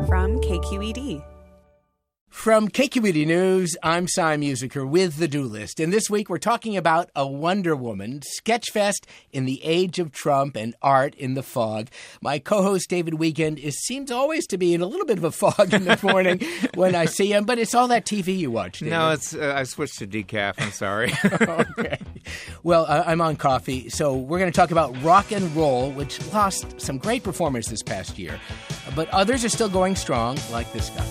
from KQED. From KQED News, I'm Cy Musiker with the Do List. And this week we're talking about a Wonder Woman, Sketchfest in the Age of Trump, and art in the fog. My co-host David Wiegand seems always to be in a little bit of a fog in the morning when I see him, but it's all that TV you watch, David. No, it's I switched to decaf. I'm sorry. Okay. Well, I'm on coffee, so we're going to talk about rock and roll, which lost some great performers this past year. But others are still going strong, like this guy.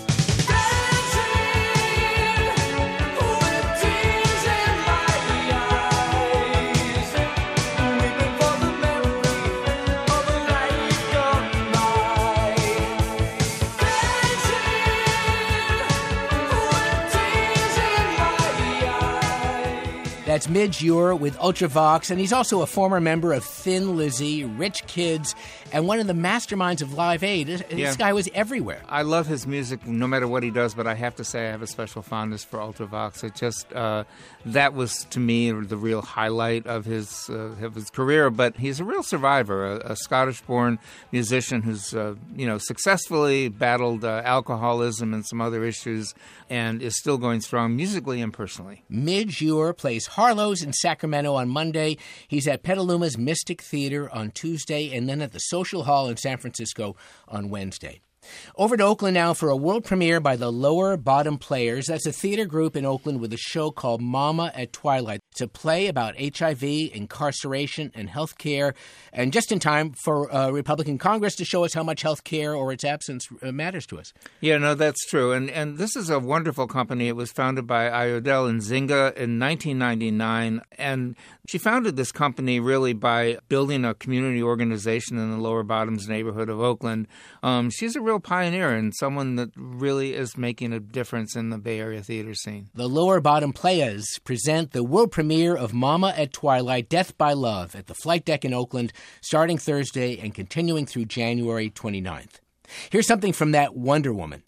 That's Midge Ure with Ultravox, and he's also a former member of Thin Lizzy, Rich Kids, and one of the masterminds of Live Aid. This guy was everywhere. I love his music no matter what he does, but I have to say I have a special fondness for Ultravox. It just, that was to me the real highlight of his career, but he's a real survivor, a Scottish-born musician who's, successfully battled alcoholism and some other issues and is still going strong musically and personally. Midge Ure plays Harlow's in Sacramento on Monday. He's at Petaluma's Mystic Theater on Tuesday, and then at the Social Hall in San Francisco on Wednesday. Over to Oakland now for a world premiere by the Lower Bottom Players. That's a theater group in Oakland with a show called Mama at Twilight. It's a play about HIV, incarceration, and health care, and just in time for Republican Congress to show us how much health care or its absence matters to us. Yeah, no, that's true. And this is a wonderful company. It was founded by Ayodele Nzinga in 1999, and she founded this company really by building a community organization in the Lower Bottoms neighborhood of Oakland. She's a real pioneer and someone that really is making a difference in the Bay Area theater scene. The Lower Bottom Players present the world premiere of Mama at Twilight, Death by Love at the Flight Deck in Oakland, starting Thursday and continuing through January 29th. Here's something from that Wonder Woman.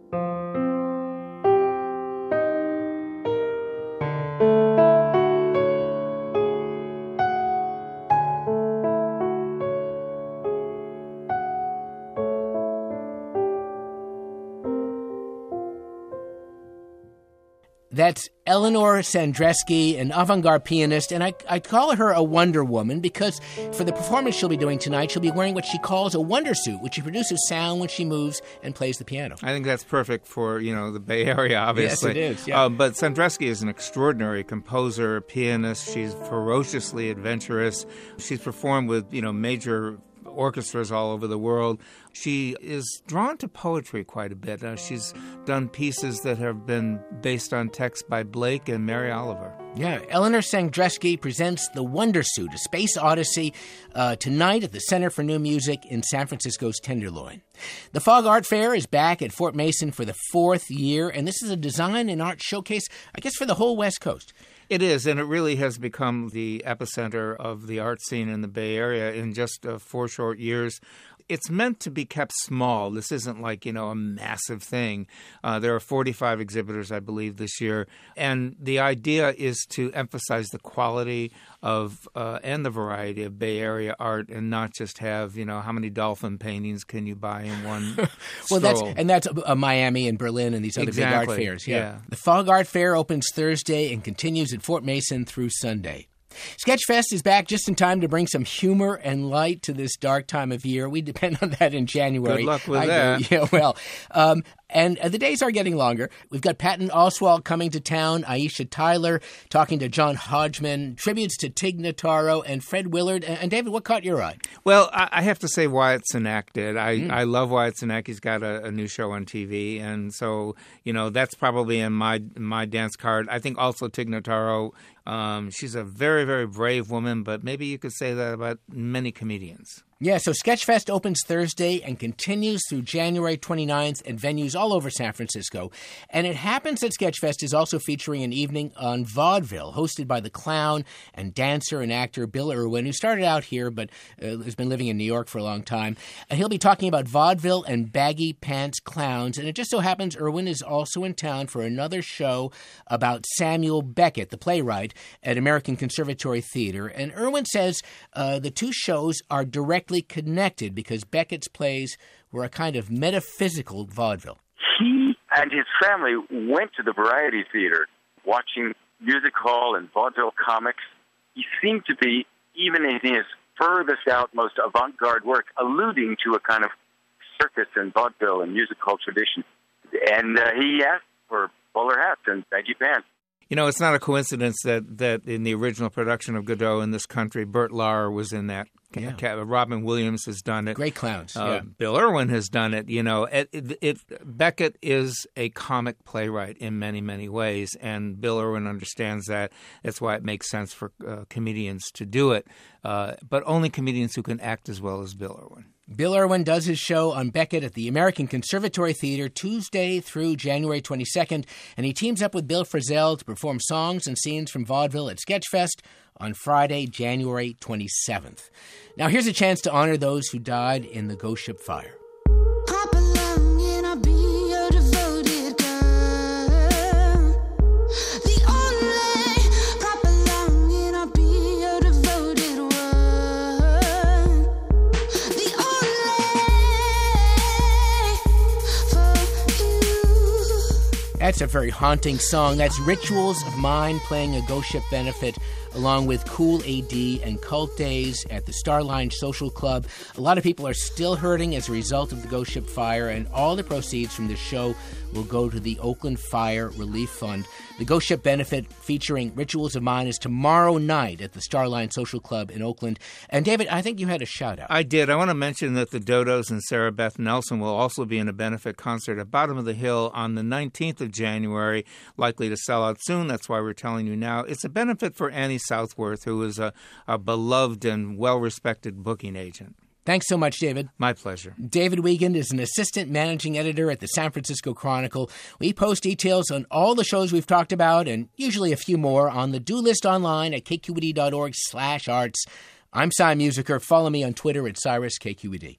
That's Eleanor Sandresky, an avant-garde pianist, and I call her a Wonder Woman because for the performance she'll be doing tonight, she'll be wearing what she calls a wonder suit, which she produces sound when she moves and plays the piano. I think that's perfect for, the Bay Area, obviously. Yes, it is, yeah. But Sandresky is an extraordinary composer, pianist. She's ferociously adventurous. She's performed with, major orchestras all over the world. She is drawn to poetry quite a bit. She's done pieces that have been based on texts by Blake and Mary Oliver. Yeah, Eleanor Sandresky presents The Wonder Suit, a space odyssey, tonight at the Center for New Music in San Francisco's Tenderloin. The Fog Art Fair is back at Fort Mason for the 4th year, and this is a design and art showcase, I guess, for the whole West Coast. It is, and it really has become the epicenter of the art scene in the Bay Area in just 4 short years. It's meant to be kept small. This isn't like, a massive thing. There are 45 exhibitors, I believe, this year. And the idea is to emphasize the quality of and the variety of Bay Area art and not just have, how many dolphin paintings can you buy in one Well, stroll. that's Miami and Berlin and these other big art fairs. Yeah. The Fog Art Fair opens Thursday and continues at Fort Mason through Sunday. Sketchfest is back just in time to bring some humor and light to this dark time of year. We depend on that in January. Good luck with that. Yeah, well, and the days are getting longer. We've got Patton Oswalt coming to town, Aisha Tyler talking to John Hodgman, tributes to Tig Notaro and Fred Willard. And David, what caught your eye? Well, I have to say Wyatt Cenac did. I love Wyatt Cenac. He's got a new show on TV, and so that's probably in my dance card. I think also Tig Notaro. She's a very, very brave woman, but maybe you could say that about many comedians. Yeah, so Sketchfest opens Thursday and continues through January 29th at venues all over San Francisco. And it happens that Sketchfest is also featuring an evening on vaudeville hosted by the clown and dancer and actor Bill Irwin, who started out here but has been living in New York for a long time. And he'll be talking about vaudeville and baggy pants clowns. And it just so happens Irwin is also in town for another show about Samuel Beckett, the playwright, at American Conservatory Theater. And Irwin says the two shows are directly connected because Beckett's plays were a kind of metaphysical vaudeville. He and his family went to the Variety Theater watching music hall and vaudeville comics. He seemed to be, even in his furthest out, most avant-garde work, alluding to a kind of circus and vaudeville and music hall tradition. And he asked for bowler hats and baggy pants. You know, it's not a coincidence that in the original production of Godot in this country, Bert Lahr was in that. Yeah. Robin Williams has done it. Great clowns. Yeah. Bill Irwin has done it. You know, Beckett is a comic playwright in many, many ways, and Bill Irwin understands that. That's why it makes sense for comedians to do it, but only comedians who can act as well as Bill Irwin. Bill Irwin does his show on Beckett at the American Conservatory Theater Tuesday through January 22nd, and he teams up with Bill Frisell to perform songs and scenes from vaudeville at Sketchfest on Friday, January 27th. Now here's a chance to honor those who died in the Ghost Ship fire. That's a very haunting song. That's Rituals of Mine playing a Ghost Ship benefit along with Cool AD and Cult Days at the Starline Social Club. A lot of people are still hurting as a result of the Ghost Ship fire, and all the proceeds from this show will go to the Oakland Fire Relief Fund. The Ghost Ship benefit featuring Rituals of Mine is tomorrow night at the Starline Social Club in Oakland. And David, I think you had a shout-out. I did. I want to mention that the Dodos and Sarah Beth Nelson will also be in a benefit concert at Bottom of the Hill on the 19th of January, likely to sell out soon. That's why we're telling you now. It's a benefit for Annie Southworth, who is a beloved and well-respected booking agent. Thanks so much, David. My pleasure. David Wiegand is an assistant managing editor at the San Francisco Chronicle. We post details on all the shows we've talked about and usually a few more on the Do List online at kqed.org/arts. I'm Cy Musiker. Follow me on Twitter at CyrusKQED.